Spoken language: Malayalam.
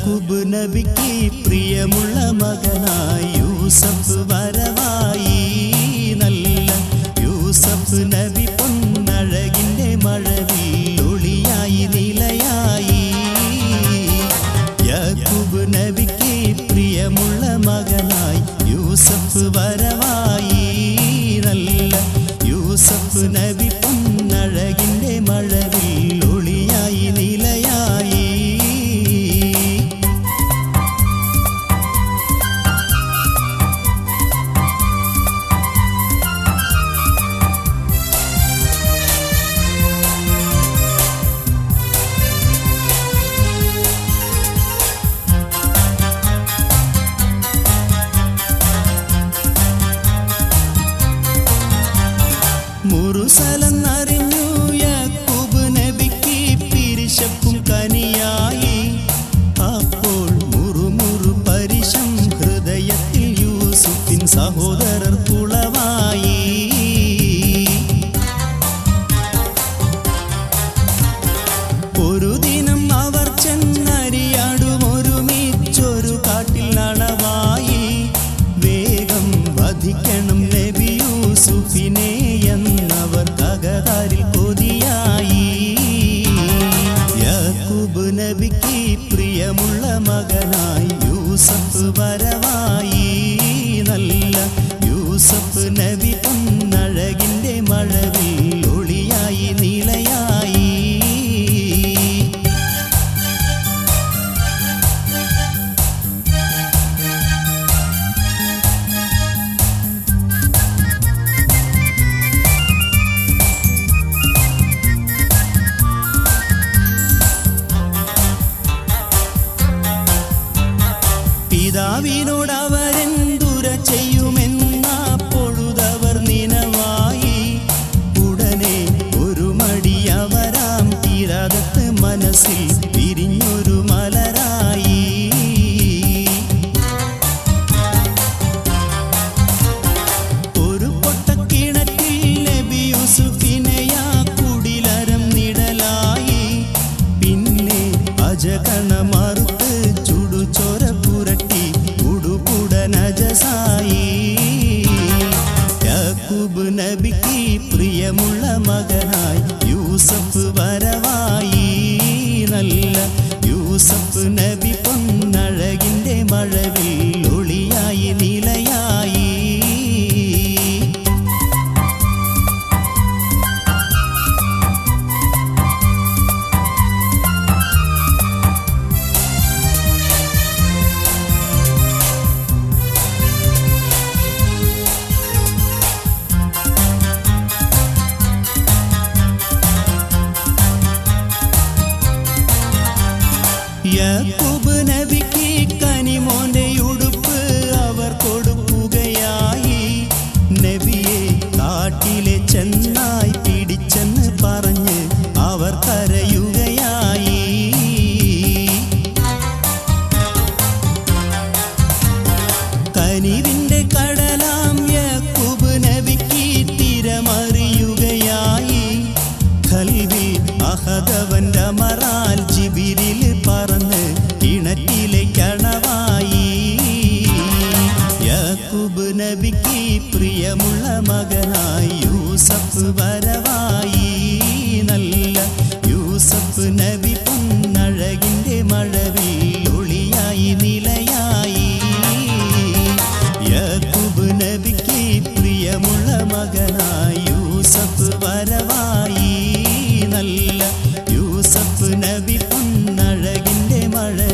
യാക്കൂബ് നബിക്ക് പ്രിയമുള്ള മകനായി യൂസഫ് വരവായി. നല്ല യൂസഫ് നബി പൊന്നഴകിൻ്റെ മഴവിൽ ഒളിയായി നിലയായി. യാക്കൂബ് നബിക്ക് പ്രിയമുള്ള മകനായി യൂസഫ് വരവായി. നല്ല യൂസഫ് നബി പൊന്നഴകിൻ്റെ മഴവിൽ ഒളിയായി നിലയായി. മുറുസലെന്നറിഞ്ഞു യാക്കൂബ് നബിക്ക് പിരിശപ്പും കനിയായി. അപ്പോൾ മുറുമുറു പരിശം ഹൃദയത്തിൽ യൂസുഫിൻ സഹോദരർ കുളവായി. ഒരു ദിനം അവർ ചെന്നരിയാടും ഒരുമിച്ചൊരു കാട്ടിൽ നളവായി. വേഗം വധിക്കണം നബി യൂസുഫിനെ എന്നവർ കകതാരിൽ കൊതിയായി. യാക്കൂബ് നബിക്ക് പ്രിയമുള്ള മകനായി യൂസഫ് വരവായി. നല്ല യൂസഫ് നബി പൊന്നഴകിൻ്റെ മഴവിൽ ഒളിയായി നിലയായി. പിതാവിനോടവരെന്തുര ചെയ്യുമെന്ന പൊഴുതവർ നിനവായി. ഉടനെ ഒരു മടിയവരാം തീരാതത്ത് മനസ്സിൽ പിരിഞ്ഞൊരു മലരായി. ഒരു പൊട്ടക്കിണറ്റിൽ നബി യൂസുഫിനെയാ കുടിലരം നിഴലായി. പിന്നെ അജഗണമറുത്ത് ചുടുചോര പുരട്ടി ഉടുപുടനജസായി. യാക്കൂബ് നബിക്ക് പ്രിയമുള്ള മകനായി യൂസഫ് വരവായി. നല്ല യൂസഫ് നബി പൊന്നഴകിൻ്റെ മഴവിൽ ഒളിയായി നിലയായി. യാക്കൂബ് നബിക്ക് കനിമോന്റെ ഉടുപ്പ് അവർ കൊടുക്കുകയായി. നബിയെ കാട്ടിലെ ചെന്നായി പിടിച്ചെന്ന് പറഞ്ഞ് അവർ കരയുകയായി. കനിവിന്റെ കടലാം യാക്കൂബ് നബിക്ക് തിരമറിയുകയായി. ഖൽബിൽ അഹദവന്റെ അമറാൽ ജിബിരിൽ പറന്ന് കിണറ്റിലേക്കണവായി. യാക്കൂബ് നബിക്ക് പ്രിയമുള്ള മകനായി യൂസഫ് വരവായി. നല്ല യൂസഫ് നബി പൊന്നഴകിൻ്റെ മഴവിൽ ഒളിയായി നിലയായി. യാക്കൂബ് നബിക്ക് പ്രിയമുള്ള മകനായി യൂസഫ് വരവായി. നല്ല യൂസഫ് നബി പൊന്നഴകിൻ്റെ മഴ